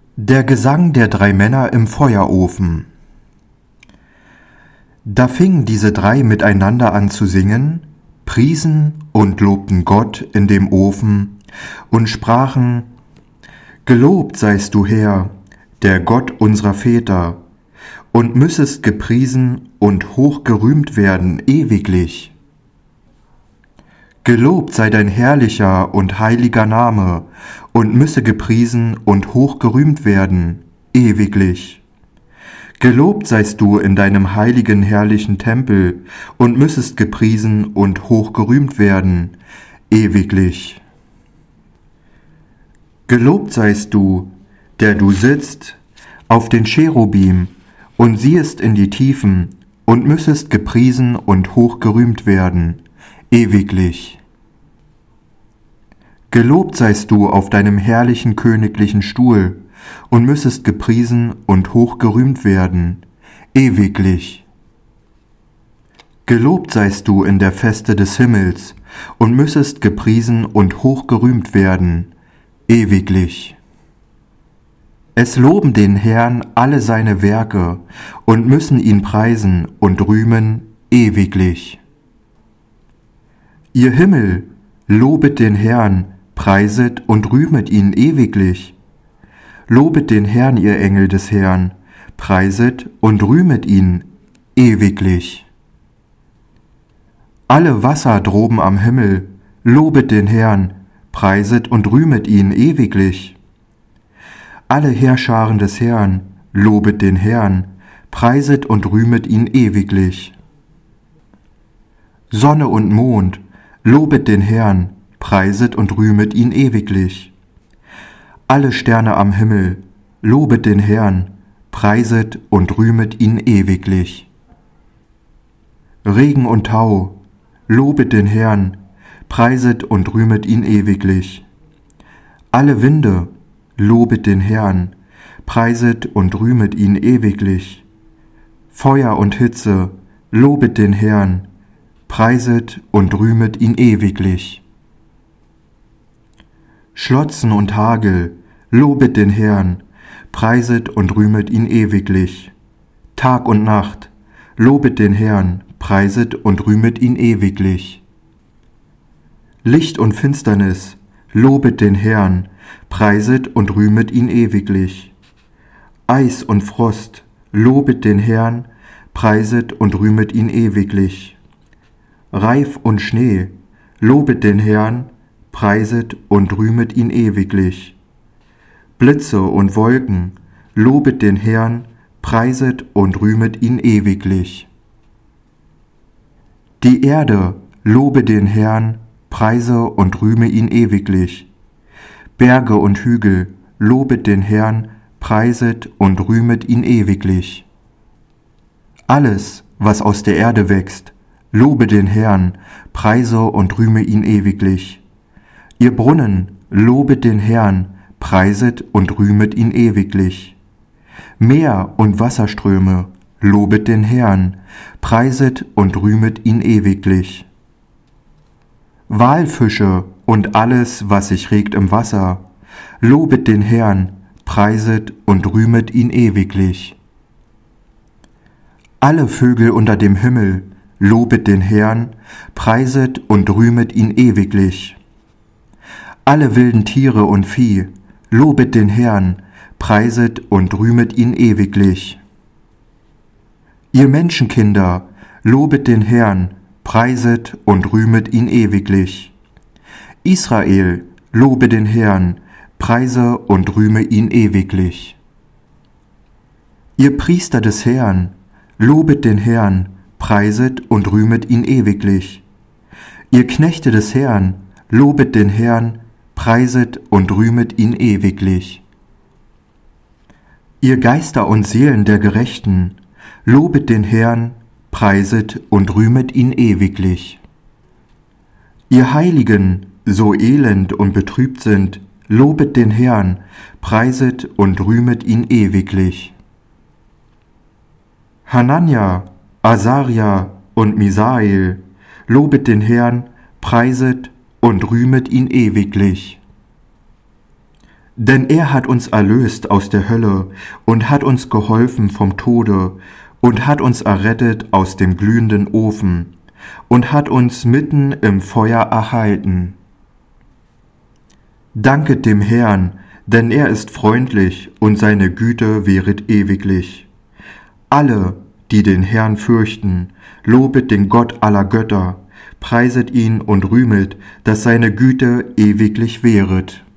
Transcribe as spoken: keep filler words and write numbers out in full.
Der Gesang der drei Männer im Feuerofen. Da fingen diese drei miteinander an zu singen, priesen und lobten Gott in dem Ofen und sprachen: Gelobt seist du, Herr, der Gott unserer Väter, und müssest gepriesen und hochgerühmt werden ewiglich. Gelobt sei dein herrlicher und heiliger Name und müsse gepriesen und hochgerühmt werden ewiglich. Gelobt seist du in deinem heiligen, herrlichen Tempel und müssest gepriesen und hochgerühmt werden ewiglich. Gelobt seist du, der du sitzt auf den Cherubim und siehest in die Tiefen und müssest gepriesen und hochgerühmt werden ewiglich. Gelobt seist du auf deinem herrlichen königlichen Stuhl und müssest gepriesen und hochgerühmt werden ewiglich. Gelobt seist du in der Feste des Himmels und müssest gepriesen und hochgerühmt werden ewiglich. Es loben den Herrn alle seine Werke und müssen ihn preisen und rühmen ewiglich. Ihr Himmel, lobet den Herrn, preiset und rühmet ihn ewiglich. Lobet den Herrn, ihr Engel des Herrn, preiset und rühmet ihn ewiglich. Alle Wasser droben am Himmel, lobet den Herrn, preiset und rühmet ihn ewiglich. Alle Heerscharen des Herrn, lobet den Herrn, preiset und rühmet ihn ewiglich. Sonne und Mond, lobet den Herrn, preiset und rühmet ihn ewiglich. Alle Sterne am Himmel, lobet den Herrn, preiset und rühmet ihn ewiglich. Regen und Tau, lobet den Herrn, preiset und rühmet ihn ewiglich. Alle Winde, lobet den Herrn, preiset und rühmet ihn ewiglich. Feuer und Hitze, lobet den Herrn, preiset und rühmet ihn ewiglich. Schlotzen und Hagel, lobet den Herrn, preiset und rühmet ihn ewiglich. Tag und Nacht, lobet den Herrn, preiset und rühmet ihn ewiglich. Licht und Finsternis, lobet den Herrn, preiset und rühmet ihn ewiglich. Eis und Frost, lobet den Herrn, preiset und rühmet ihn ewiglich. Reif und Schnee, lobet den Herrn, preiset und rühmet ihn ewiglich. Blitze und Wolken, lobet den Herrn, preiset und rühmet ihn ewiglich. Die Erde, lobe den Herrn, preise und rühme ihn ewiglich. Berge und Hügel, lobet den Herrn, preiset und rühmet ihn ewiglich. Alles, was aus der Erde wächst, lobe den Herrn, preise und rühme ihn ewiglich. Ihr Brunnen, lobet den Herrn, preiset und rühmet ihn ewiglich. Meer und Wasserströme, lobet den Herrn, preiset und rühmet ihn ewiglich. Walfische und alles, was sich regt im Wasser, lobet den Herrn, preiset und rühmet ihn ewiglich. Alle Vögel unter dem Himmel, lobet den Herrn, preiset und rühmet ihn ewiglich. Alle wilden Tiere und Vieh, lobet den Herrn, preiset und rühmet ihn ewiglich. Ihr Menschenkinder, lobet den Herrn, preiset und rühmet ihn ewiglich. Israel, lobe den Herrn, preise und rühme ihn ewiglich. Ihr Priester des Herrn, lobet den Herrn, preiset und rühmet ihn ewiglich. Ihr Knechte des Herrn, lobet den Herrn, preiset und rühmet ihn ewiglich. Ihr Geister und Seelen der Gerechten, lobet den Herrn, preiset und rühmet ihn ewiglich. Ihr Heiligen, so elend und betrübt sind, lobet den Herrn, preiset und rühmet ihn ewiglich. Hanania, Asaria und Misael, lobet den Herrn, preiset und rühmet ihn ewiglich. Denn er hat uns erlöst aus der Hölle und hat uns geholfen vom Tode und hat uns errettet aus dem glühenden Ofen und hat uns mitten im Feuer erhalten. Danket dem Herrn, denn er ist freundlich und seine Güte währet ewiglich. Alle, die den Herrn fürchten, lobet den Gott aller Götter, preiset ihn und rühmet, dass seine Güte ewiglich währet.